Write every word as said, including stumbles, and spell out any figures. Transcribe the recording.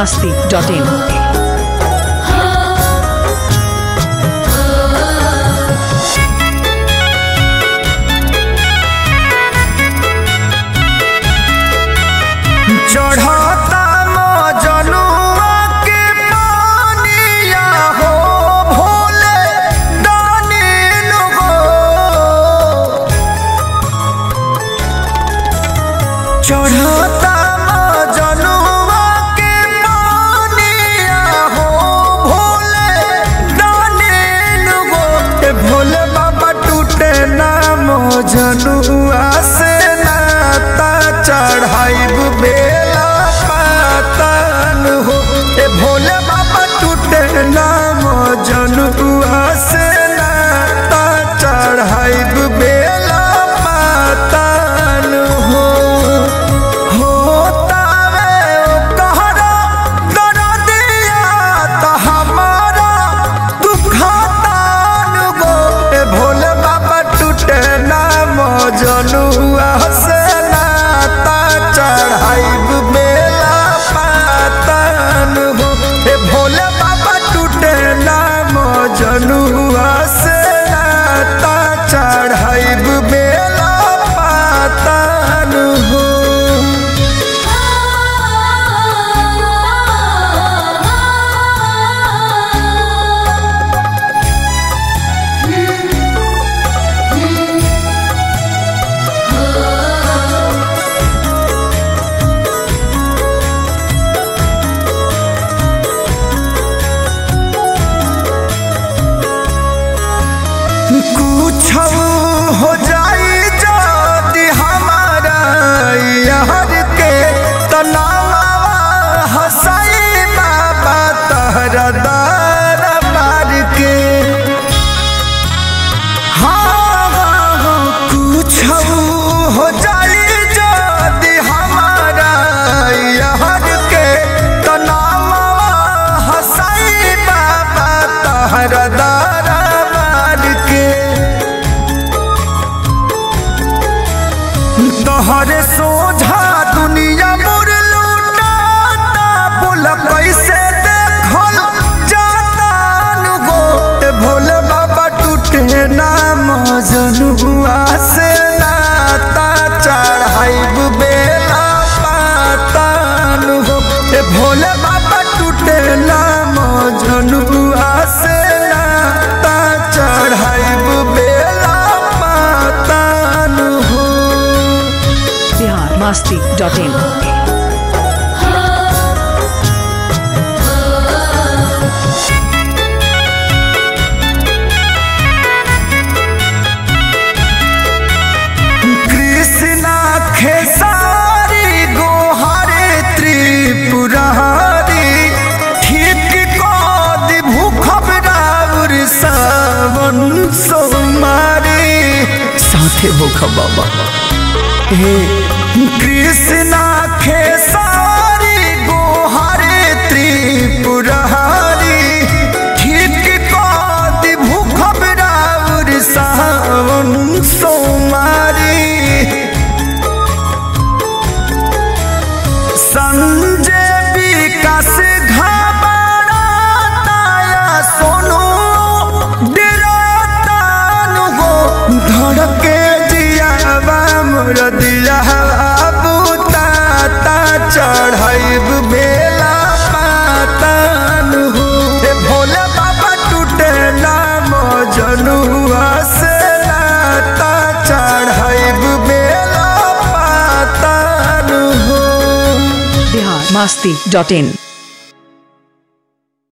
masti dot in. चढ़ता मजनुआ के पानिया हो भोले दानिल हो। चढ़ता मजनुआ के पानिया हो भोले दानिल हो। ए भोले बाबा टूटे ना मजनुआ से नाता चढ़ाइब बेला पातन हो। ए भोले बाबा टूटे नाम जनुआ से नाता चढ़ाइब बेला पातन हो। होतावे कहरा दरदिया त हमारा दुखतान गो। ए भोले बाबा टूटे नाम जनुआ से चढ़ाइब बेला पातन हो। ए भोले बाबा टूटे नाम जनुआ से नाता चढ़ाइब बेला पातन हो। कुछ हो जाई जदि हमारा यार के तनावा हंसाई बाबा तहरा दार मार के। हाँ हाँ कुछ हो जाई जदि हमारा यार के तनावा हंसाई बाबा तहरा दार तोहरे सोझा दुनिया मोर लूटाता। बोल कैसे देखल जातान गो। ए भोले बाबा टूटे नाम जनुआ से नाता चढ़ाइब बेला पातन हो। ए भोले बाबा टूटे नाम जनुआ से नाता चढ़ाइब बेला पातन हो। masti dot in. Krishna Khesari गोहारे Tripurari ठीक कद भूखब राउर सावन सोमारी साथे भूखब बाबा। हे कृष्णा खेसारी गोहारे त्रिपुरारी ठीक कद भूखब राउर सावन सोमारी। संजय विकास घबराताया सोनू डरातान हो। धड़के जियावा मोर दिया बुताता चढ़ाइब बेला पातन हो। ए भोले बाबा टूटे नाम जनुआ से नाता चढ़ाइब बेला पातन हो। masti dot in.